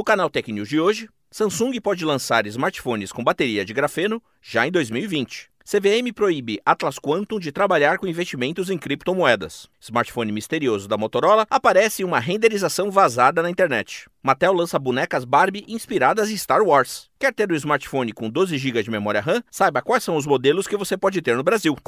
Canal Tech News de hoje, Samsung pode lançar smartphones com bateria de grafeno já em 2020. CVM proíbe Atlas Quantum de trabalhar com investimentos em criptomoedas. Smartphone misterioso da Motorola aparece em uma renderização vazada na internet. Mattel lança bonecas Barbie inspiradas em Star Wars. Quer ter um smartphone com 12 GB de memória RAM? Saiba quais são os modelos que você pode ter no Brasil.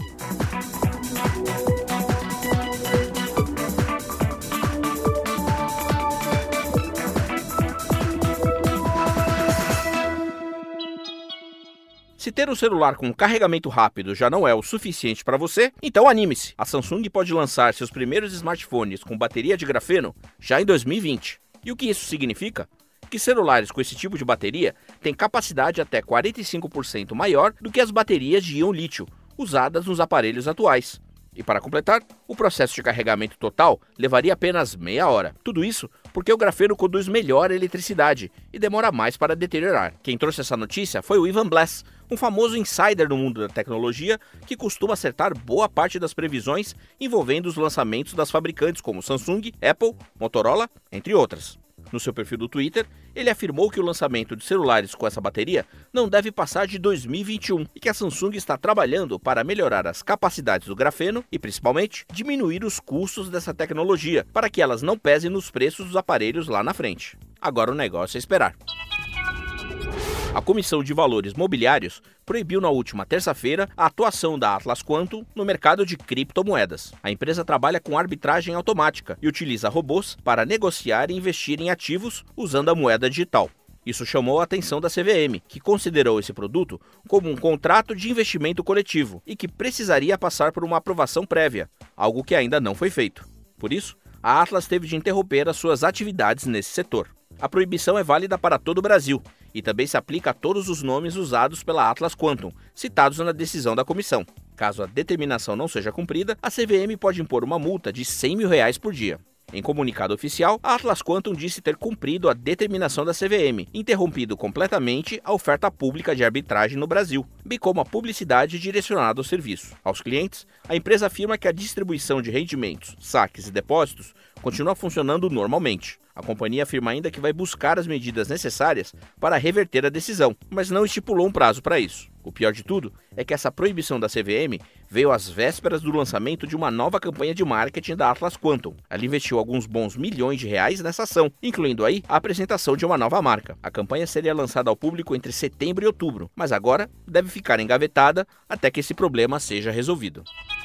Se ter um celular com carregamento rápido já não é o suficiente para você, então anime-se! A Samsung pode lançar seus primeiros smartphones com bateria de grafeno já em 2020. E o que isso significa? Que celulares com esse tipo de bateria têm capacidade até 45% maior do que as baterias de íon lítio usadas nos aparelhos atuais. E para completar, o processo de carregamento total levaria apenas meia hora. Tudo isso porque o grafeno conduz melhor a eletricidade e demora mais para deteriorar. Quem trouxe essa notícia foi o Ivan Blass, um famoso insider no mundo da tecnologia que costuma acertar boa parte das previsões envolvendo os lançamentos das fabricantes como Samsung, Apple, Motorola, entre outras. No seu perfil do Twitter, ele afirmou que o lançamento de celulares com essa bateria não deve passar de 2021 e que a Samsung está trabalhando para melhorar as capacidades do grafeno e, principalmente, diminuir os custos dessa tecnologia para que elas não pesem nos preços dos aparelhos lá na frente. Agora o negócio é esperar. A Comissão de Valores Mobiliários proibiu na última terça-feira a atuação da Atlas Quantum no mercado de criptomoedas. A empresa trabalha com arbitragem automática e utiliza robôs para negociar e investir em ativos usando a moeda digital. Isso chamou a atenção da CVM, que considerou esse produto como um contrato de investimento coletivo e que precisaria passar por uma aprovação prévia, algo que ainda não foi feito. Por isso, a Atlas teve de interromper as suas atividades nesse setor. A proibição é válida para todo o Brasil e também se aplica a todos os nomes usados pela Atlas Quantum, citados na decisão da comissão. Caso a determinação não seja cumprida, a CVM pode impor uma multa de R$100 mil por dia. Em comunicado oficial, a Atlas Quantum disse ter cumprido a determinação da CVM, interrompido completamente a oferta pública de arbitragem no Brasil, bem como a publicidade direcionada ao serviço. Aos clientes, a empresa afirma que a distribuição de rendimentos, saques e depósitos continua funcionando normalmente. A companhia afirma ainda que vai buscar as medidas necessárias para reverter a decisão, mas não estipulou um prazo para isso. O pior de tudo é que essa proibição da CVM veio às vésperas do lançamento de uma nova campanha de marketing da Atlas Quantum. Ela investiu alguns bons milhões de reais nessa ação, incluindo aí a apresentação de uma nova marca. A campanha seria lançada ao público entre setembro e outubro, mas agora deve ficar engavetada até que esse problema seja resolvido.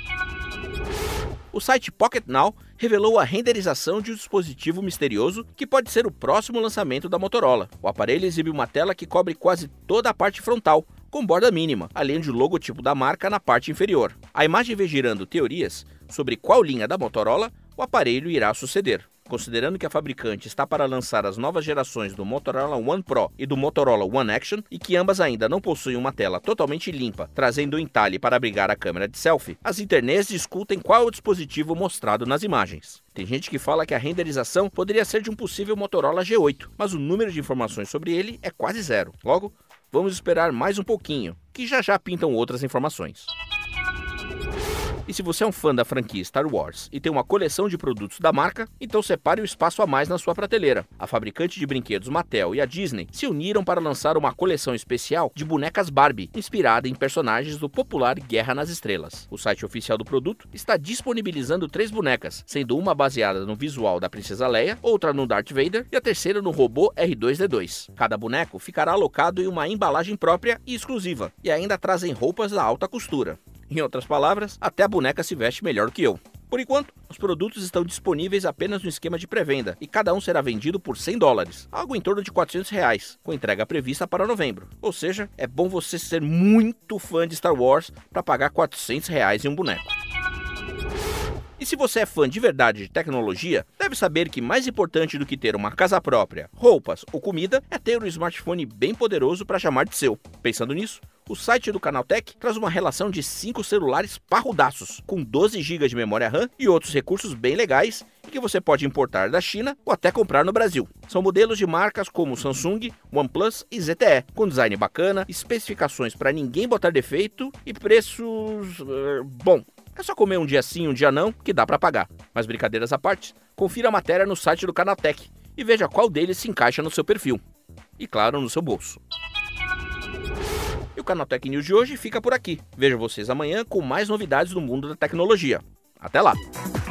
O site Pocket Now revelou a renderização de um dispositivo misterioso que pode ser o próximo lançamento da Motorola. O aparelho exibe uma tela que cobre quase toda a parte frontal, com borda mínima, além de logotipo da marca na parte inferior. A imagem vem gerando teorias sobre qual linha da Motorola o aparelho irá suceder. Considerando que a fabricante está para lançar as novas gerações do Motorola One Pro e do Motorola One Action e que ambas ainda não possuem uma tela totalmente limpa, trazendo um entalhe para abrigar a câmera de selfie, as internets discutem qual é o dispositivo mostrado nas imagens. Tem gente que fala que a renderização poderia ser de um possível Motorola G8, mas o número de informações sobre ele é quase zero. Logo, vamos esperar mais um pouquinho, que já pintam outras informações. E se você é um fã da franquia Star Wars e tem uma coleção de produtos da marca, então separe um espaço a mais na sua prateleira. A fabricante de brinquedos Mattel e a Disney se uniram para lançar uma coleção especial de bonecas Barbie, inspirada em personagens do popular Guerra nas Estrelas. O site oficial do produto está disponibilizando 3 bonecas, sendo uma baseada no visual da Princesa Leia, outra no Darth Vader e a terceira no robô R2-D2. Cada boneco ficará alocado em uma embalagem própria e exclusiva, e ainda trazem roupas da alta costura. Em outras palavras, até a boneca se veste melhor que eu. Por enquanto, os produtos estão disponíveis apenas no esquema de pré-venda e cada um será vendido por $100, algo em torno de R$400, com entrega prevista para novembro. Ou seja, é bom você ser muito fã de Star Wars para pagar R$400 em um boneco. E se você é fã de verdade de tecnologia, deve saber que mais importante do que ter uma casa própria, roupas ou comida é ter um smartphone bem poderoso para chamar de seu. Pensando nisso, o site do Canal Tech traz uma relação de 5 celulares parrudaços, com 12 GB de memória RAM e outros recursos bem legais e que você pode importar da China ou até comprar no Brasil. São modelos de marcas como Samsung, OnePlus e ZTE, com design bacana, especificações para ninguém botar defeito e preços... bom, é só comer um dia sim, um dia não, que dá para pagar. Mas brincadeiras à parte, confira a matéria no site do Canal Tech e veja qual deles se encaixa no seu perfil. E claro, no seu bolso. E o Canaltech News de hoje fica por aqui. Vejo vocês amanhã com mais novidades do mundo da tecnologia. Até lá!